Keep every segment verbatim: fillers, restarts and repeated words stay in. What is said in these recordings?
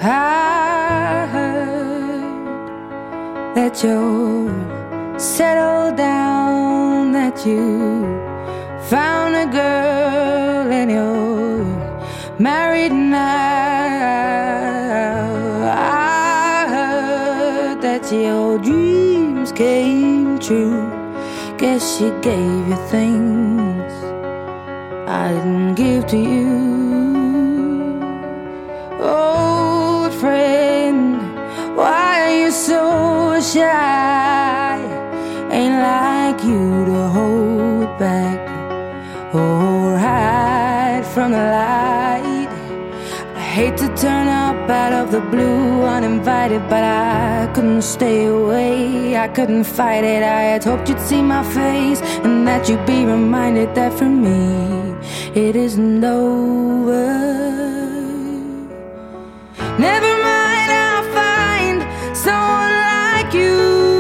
I heard that you're settled down, that you found a girl and you're married now. I heard that your dreams came true. Guess she gave you things I didn't give to you. Old friend, why are you so shy? Ain't like you to hold back or hide from the light. I hate to turn up out of the blue uninvited, but I couldn't stay away, I couldn't fight it. I had hoped you'd see my face and that you'd be reminded that for me it isn't over. Never mind, I'll find someone like you.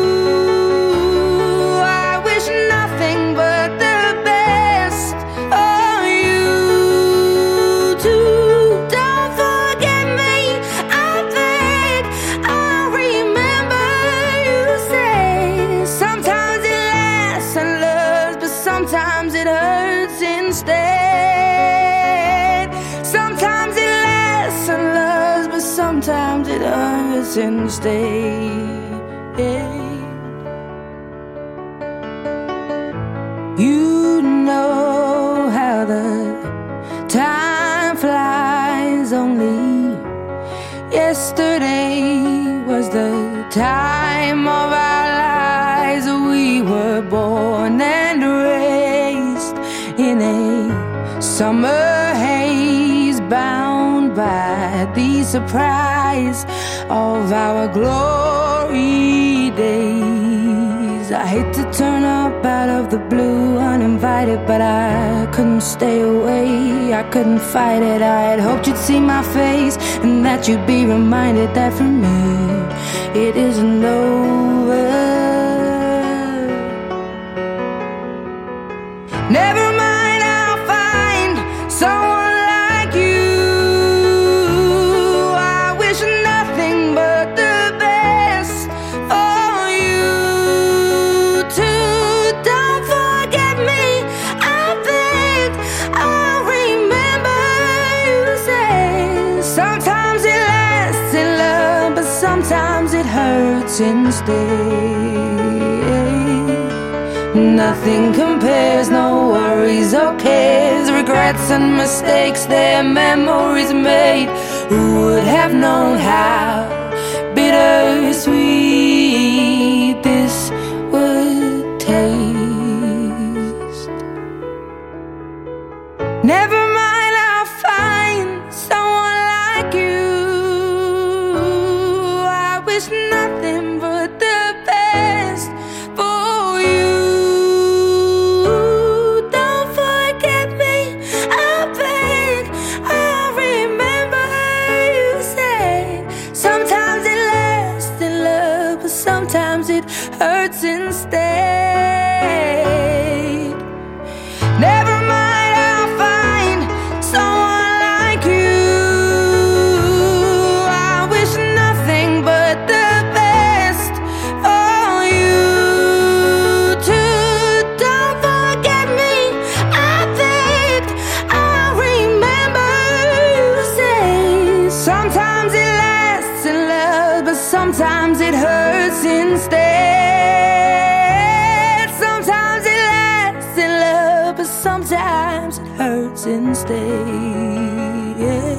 I wish nothing but the best for you too. Don't forget me, I beg. I remember you say sometimes it lasts and loves, but sometimes it hurts instead. Sometimes it lasts and loves, but sometimes it hurts instead. You know how the time flies. Only yesterday was the time of our lives. We were born and raised in a summer haze, bound by the surprise of our glory days. I hate to turn up out of the blue uninvited, but I couldn't stay away, I couldn't fight it. I had hoped you'd see my face and that you'd be reminded that for me it isn't over. Never mind, I'll find someone like you. I wish nothing but the best for you too. Don't forget me, I beg. I remember you say sometimes it lasts in love, but sometimes it hurts instead. Nothing compares, no worries or cares, regrets and mistakes, their memories made. Who would have known how bittersweet this would taste? Never mind, I'll find someone like you. I wish nothing but the best for you. Don't forget me, I beg. I remember you said sometimes it lasts in love, but sometimes it hurts instead. Never mind, I'll find someone like you. I wish nothing but the best for you too. Don't forget me, I begged. I remember you say sometimes it lasts in love, but sometimes it hurts instead. Sometimes it lasts in love, but sometimes it hurts instead.